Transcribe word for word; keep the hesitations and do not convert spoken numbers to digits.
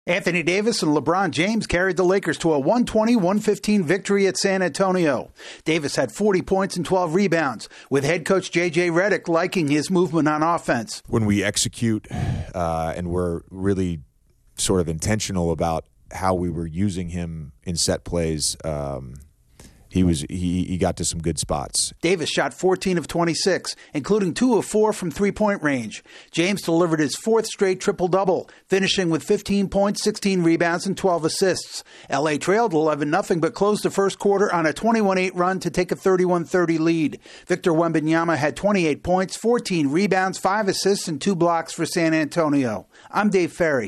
Anthony Davis and LeBron James carried the Lakers to a one twenty to one fifteen victory at San Antonio. Davis had forty points and twelve rebounds, with head coach J J Redick liking his movement on offense. When we execute uh, and we're really sort of intentional about how we were using him in set plays, um, He was he, he got to some good spots. Davis shot fourteen of twenty-six, including two of four from three-point range. James delivered his fourth straight triple-double, finishing with fifteen points, sixteen rebounds, and twelve assists. L A trailed eleven nothing, but closed the first quarter on a twenty-one eight run to take a thirty-one thirty lead. Victor Wembanyama had twenty-eight points, fourteen rebounds, five assists, and two blocks for San Antonio. I'm Dave Ferry.